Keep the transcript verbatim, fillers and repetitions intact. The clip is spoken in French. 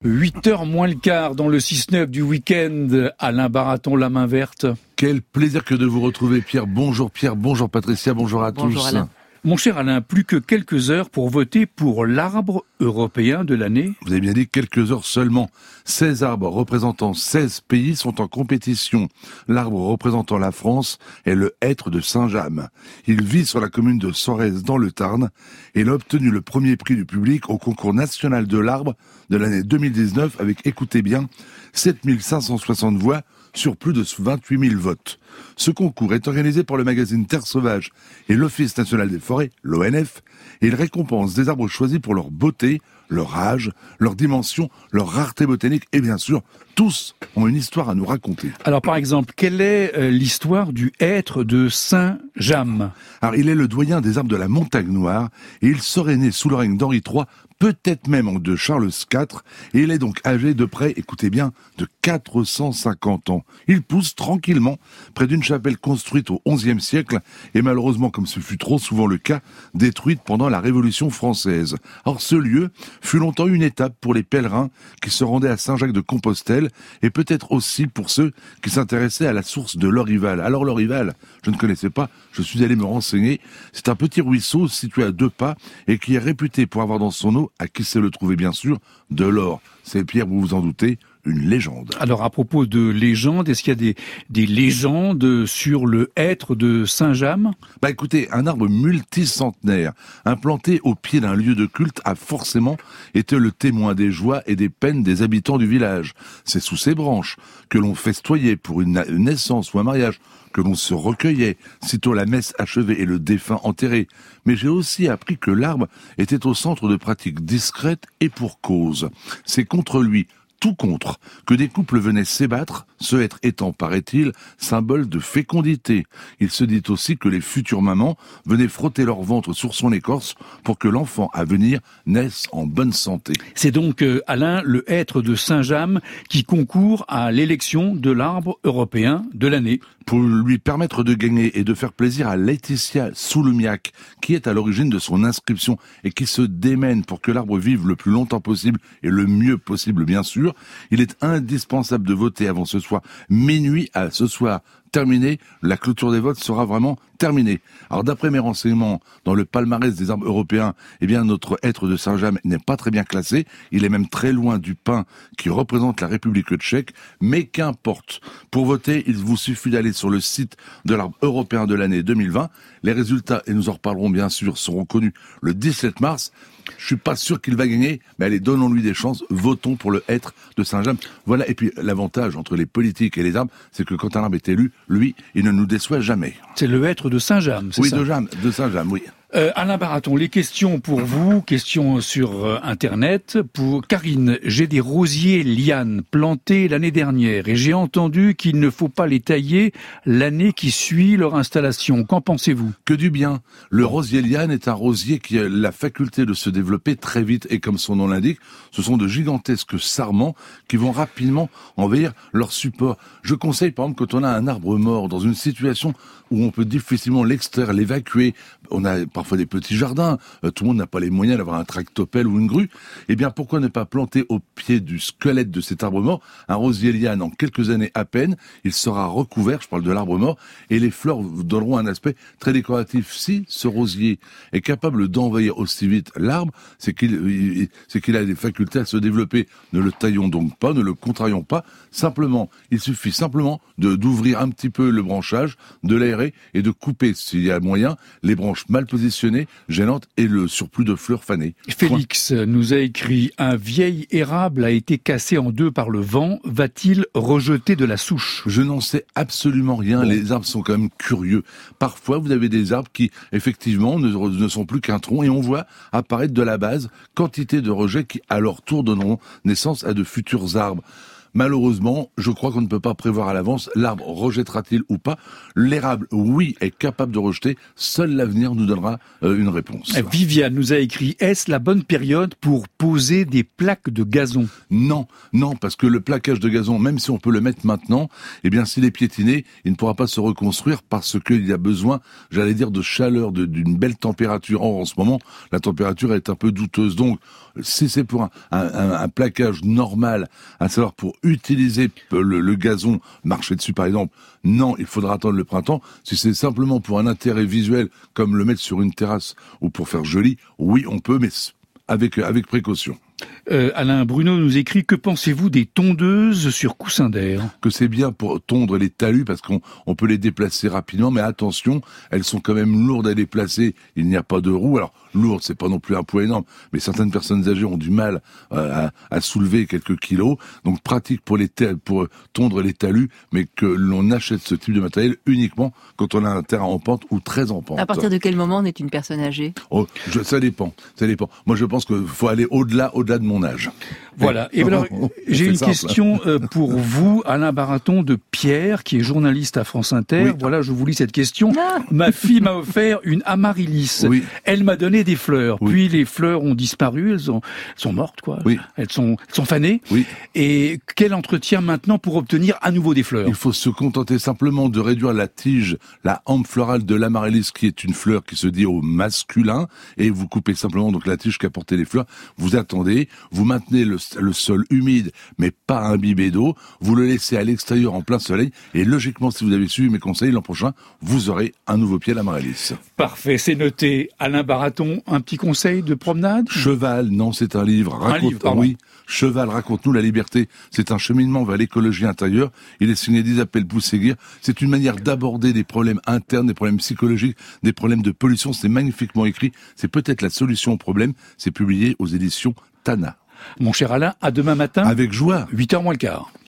huit heures moins le quart dans le six neuf du week-end. Alain Baraton, la main verte. Quel plaisir que de vous retrouver, Pierre. Bonjour Pierre, bonjour Patricia, bonjour à bonjour tous. Alain. Mon cher Alain, plus que quelques heures pour voter pour l'arbre européen de l'année. Vous avez bien dit quelques heures seulement. seize arbres représentant seize pays sont en compétition. L'arbre représentant la France est le hêtre de Saint-James. Il vit sur la commune de Sorèze dans le Tarn et il a obtenu le premier prix du public au concours national de l'arbre de l'année deux mille dix-neuf avec, écoutez bien, sept mille cinq cent soixante voix sur plus de vingt-huit mille votes. Ce concours est organisé par le magazine Terre Sauvage et l'Office national des forêts, l'O N F, et il récompense des arbres choisis pour leur beauté, leur âge, leur dimension, leur rareté botanique et bien sûr, tous ont une histoire à nous raconter. Alors par exemple, quelle est euh, l'histoire du hêtre de Saint-James ? Alors il est le doyen des arbres de la Montagne Noire et il serait né sous le règne d'Henri trois, peut-être même de Charles quatre, et il est donc âgé de près, écoutez bien, de quatre cent cinquante ans. Il pousse tranquillement près d'une chapelle construite au onzième siècle, et malheureusement, comme ce fut trop souvent le cas, détruite pendant la Révolution française. Or, ce lieu fut longtemps une étape pour les pèlerins qui se rendaient à Saint-Jacques-de-Compostelle, et peut-être aussi pour ceux qui s'intéressaient à la source de l'Orival. Alors l'Orival, je ne connaissais pas, je suis allé me renseigner. C'est un petit ruisseau situé à deux pas, et qui est réputé pour avoir dans son eau, à qui sait le trouver bien sûr, de l'or. C'est, Pierre, vous vous en doutez, une légende. Alors à propos de légendes, est-ce qu'il y a des, des légendes sur le hêtre de Saint-James ? Bah écoutez, un arbre multicentenaire implanté au pied d'un lieu de culte a forcément été le témoin des joies et des peines des habitants du village. C'est sous ses branches que l'on festoyait pour une naissance ou un mariage, que l'on se recueillait, sitôt la messe achevée et le défunt enterré. Mais j'ai aussi appris que l'arbre était au centre de pratiques discrètes et pour cause. C'est contre lui, tout contre, que des couples venaient s'ébattre, ce hêtre étant, paraît-il, symbole de fécondité. Il se dit aussi que les futures mamans venaient frotter leur ventre sur son écorce pour que l'enfant à venir naisse en bonne santé. C'est donc, euh, Alain, le hêtre de Saint-James qui concourt à l'élection de l'arbre européen de l'année. Pour lui permettre de gagner et de faire plaisir à Laetitia Soulumiac, qui est à l'origine de son inscription et qui se démène pour que l'arbre vive le plus longtemps possible et le mieux possible, bien sûr, il est indispensable de voter avant ce soir minuit à ce soir terminé. La clôture des votes sera vraiment terminée. Alors d'après mes renseignements, dans le palmarès des arbres européens, eh bien notre hêtre de Saint-James n'est pas très bien classé. Il est même très loin du pin qui représente la République tchèque. Mais qu'importe. Pour voter, il vous suffit d'aller sur le site de l'arbre européen de l'année deux mille vingt. Les résultats, et nous en reparlerons bien sûr, seront connus le dix-sept mars. Je suis pas sûr qu'il va gagner, mais allez, donnons-lui des chances, votons pour le hêtre de Saint-James. Voilà, et puis l'avantage entre les politiques et les arbres, c'est que quand un arbre est élu, lui, il ne nous déçoit jamais. C'est le hêtre de Saint-James, c'est oui, ça ? Oui, de, James, de Saint-James, oui. Euh, Alain Baraton, les questions pour vous, questions sur euh, Internet. Pour Karine, j'ai des rosiers lianes plantés l'année dernière et j'ai entendu qu'il ne faut pas les tailler l'année qui suit leur installation. Qu'en pensez-vous ? Que du bien. Le rosier liane est un rosier qui a la faculté de se développer très vite et comme son nom l'indique, ce sont de gigantesques sarments qui vont rapidement envahir leur support. Je conseille par exemple quand on a un arbre mort dans une situation où on peut difficilement l'extraire, l'évacuer, on a parfois des petits jardins, euh, tout le monde n'a pas les moyens d'avoir un tractopelle ou une grue, eh bien pourquoi ne pas planter au pied du squelette de cet arbre mort un rosier liane en quelques années à peine, il sera recouvert, je parle de l'arbre mort, et les fleurs vous donneront un aspect très décoratif. Si ce rosier est capable d'envahir aussi vite l'arbre, c'est qu'il, c'est qu'il a des facultés à se développer. Ne le taillons donc pas, ne le contrarions pas, simplement, il suffit simplement de, d'ouvrir un petit peu le branchage, de l'aérer et de couper, s'il y a moyen, les branches mal positionnées, gênantes et le surplus de fleurs fanées. Félix Point. nous a écrit « Un vieil érable a été cassé en deux par le vent, va-t-il rejeter de la souche ?» Je n'en sais absolument rien, bon. Les arbres sont quand même curieux. Parfois, vous avez des arbres qui, effectivement, ne, ne sont plus qu'un tronc et on voit apparaître de la base quantité de rejets qui, à leur tour, donneront naissance à de futurs arbres. malheureusement, je crois qu'on ne peut pas prévoir à l'avance. L'arbre rejettera-t-il ou pas? L'érable, oui, est capable de rejeter. Seul l'avenir nous donnera euh, une réponse. Viviane nous a écrit, est-ce la bonne période pour poser des plaques de gazon? Non, non, parce que le plaquage de gazon, même si on peut le mettre maintenant, eh bien, s'il est piétiné, il ne pourra pas se reconstruire parce qu'il y a besoin, j'allais dire, de chaleur, de, d'une belle température. Or, en ce moment, la température est un peu douteuse. Donc, si c'est pour un, un, un plaquage normal, à savoir pour utiliser le, le gazon, marcher dessus par exemple, non, il faudra attendre le printemps. Si c'est simplement pour un intérêt visuel, comme le mettre sur une terrasse ou pour faire joli, oui, on peut, mais avec, avec précaution. Euh, Alain Bruno nous écrit, que pensez-vous des tondeuses sur coussin d'air? Que c'est bien pour tondre les talus parce qu'on on peut les déplacer rapidement, mais attention, elles sont quand même lourdes à déplacer. Il n'y a pas de roue. Alors lourde, c'est pas non plus un poids énorme, mais certaines personnes âgées ont du mal euh, à, à soulever quelques kilos. Donc pratique pour les ta- pour tondre les talus, mais que l'on achète ce type de matériel uniquement quand on a un terrain en pente ou très en pente. À partir de quel moment on est une personne âgée? Oh, je, ça dépend, ça dépend. Moi, je pense qu'il faut aller au-delà, au-delà de mon âge. Voilà. Et alors, j'ai une simple. question pour vous, Alain Baraton de Pierre, qui est journaliste à France Inter. Oui. Voilà, je vous lis cette question. Ah. Ma fille m'a offert une amaryllis. Oui. Elle m'a donné des fleurs. Oui. Puis les fleurs ont disparu, elles, ont, elles sont mortes, quoi. Oui. Elles sont, elles sont fanées. Oui. Et quel entretien maintenant pour obtenir à nouveau des fleurs? Il faut se contenter simplement de réduire la tige, la hampe florale de l'amaryllis, qui est une fleur qui se dit au masculin, et vous coupez simplement donc la tige qui a porté les fleurs. Vous attendez, vous maintenez le, le sol humide, mais pas imbibé d'eau. Vous le laissez à l'extérieur en plein soleil, et logiquement, si vous avez suivi mes conseils, l'an prochain, vous aurez un nouveau pied d'amaryllis. Parfait, c'est noté. Alain Baraton, un petit conseil de promenade? Cheval, non, c'est un livre. Raconte, un livre, pardon. Oui. Cheval, raconte-nous la liberté. C'est un cheminement vers l'écologie intérieure. Il est signé d'Isabelle Bousséguier. C'est une manière d'aborder des problèmes internes, des problèmes psychologiques, des problèmes de pollution. C'est magnifiquement écrit. C'est peut-être la solution au problème. C'est publié aux éditions Tana. Mon cher Alain, à demain matin. Avec joie. huit heures moins le quart.